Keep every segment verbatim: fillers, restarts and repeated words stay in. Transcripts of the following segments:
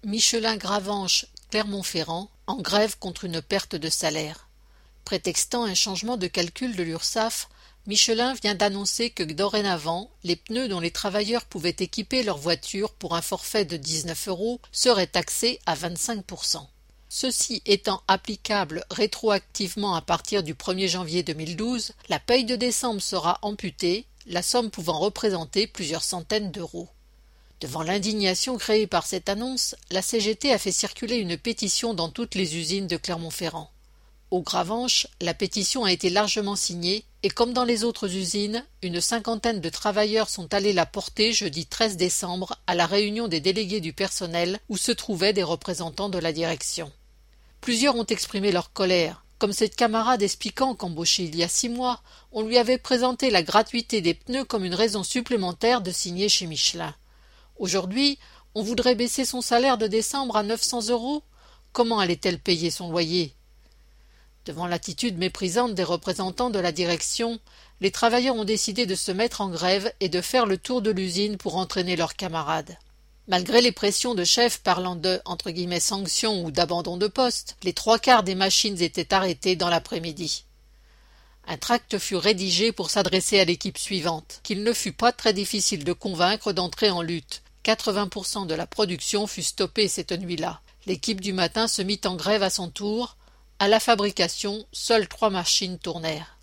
Michelin Gravenche Clermont-Ferrand en grève contre une perte de salaire. Prétextant un changement de calcul de l'URSSAF, Michelin vient d'annoncer que dorénavant, les pneus dont les travailleurs pouvaient équiper leur voiture pour un forfait de dix-neuf euros seraient taxés à vingt-cinq pour cent. Ceci étant applicable rétroactivement à partir du premier janvier deux mille douze, la paye de décembre sera amputée, la somme pouvant représenter plusieurs centaines d'euros. Devant l'indignation créée par cette annonce, la C G T a fait circuler une pétition dans toutes les usines de Clermont-Ferrand. Au Gravenche, la pétition a été largement signée et comme dans les autres usines, une cinquantaine de travailleurs sont allés la porter jeudi treize décembre à la réunion des délégués du personnel où se trouvaient des représentants de la direction. Plusieurs ont exprimé leur colère, comme cette camarade expliquant qu'embauchée il y a six mois, on lui avait présenté la gratuité des pneus comme une raison supplémentaire de signer chez Michelin. Aujourd'hui, on voudrait baisser son salaire de décembre à neuf cents euros. Comment allait-elle payer son loyer? Devant l'attitude méprisante des représentants de la direction, les travailleurs ont décidé de se mettre en grève et de faire le tour de l'usine pour entraîner leurs camarades. Malgré les pressions de chefs parlant de entre guillemets, sanctions ou d'abandon de poste, les trois quarts des machines étaient arrêtées dans l'après-midi. Un tract fut rédigé pour s'adresser à l'équipe suivante, qu'il ne fut pas très difficile de convaincre d'entrer en lutte. quatre-vingts pour cent de la production fut stoppée cette nuit-là. L'équipe du matin se mit en grève à son tour. À la fabrication, seules trois machines tournèrent.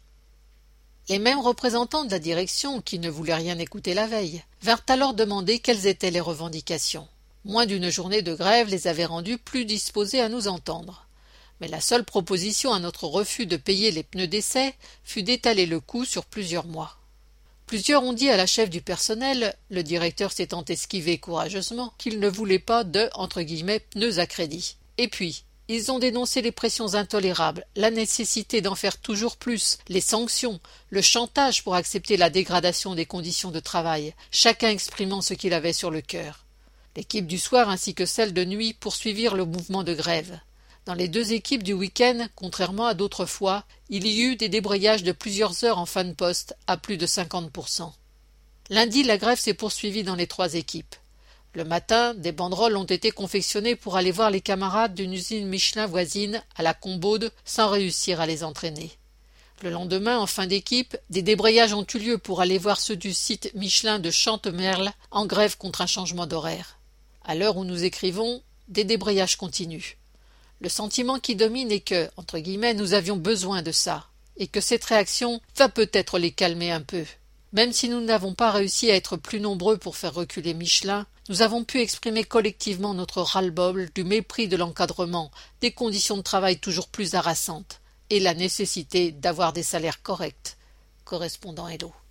Les mêmes représentants de la direction, qui ne voulaient rien écouter la veille, vinrent alors demander quelles étaient les revendications. Moins d'une journée de grève les avait rendus plus disposés à nous entendre. Mais la seule proposition à notre refus de payer les pneus d'essai fut d'étaler le coût sur plusieurs mois. Plusieurs ont dit à la chef du personnel, le directeur s'étant esquivé courageusement, qu'il ne voulait pas de entre guillemets, pneus à crédit. Et puis, ils ont dénoncé les pressions intolérables, la nécessité d'en faire toujours plus, les sanctions, le chantage pour accepter la dégradation des conditions de travail, chacun exprimant ce qu'il avait sur le cœur. L'équipe du soir ainsi que celle de nuit poursuivirent le mouvement de grève. Dans les deux équipes du week-end, contrairement à d'autres fois, il y eut des débrayages de plusieurs heures en fin de poste, à plus de cinquante pour cent. Lundi, la grève s'est poursuivie dans les trois équipes. Le matin, des banderoles ont été confectionnées pour aller voir les camarades d'une usine Michelin voisine, à la Combaude, sans réussir à les entraîner. Le lendemain, en fin d'équipe, des débrayages ont eu lieu pour aller voir ceux du site Michelin de Chantemerle, en grève contre un changement d'horaire. À l'heure où nous écrivons, des débrayages continuent. Le sentiment qui domine est que, entre guillemets, nous avions besoin de ça, et que cette réaction va peut-être les calmer un peu. Même si nous n'avons pas réussi à être plus nombreux pour faire reculer Michelin, nous avons pu exprimer collectivement notre ras-le-bol du mépris de l'encadrement, des conditions de travail toujours plus harassantes, et la nécessité d'avoir des salaires corrects. Correspondant Hello.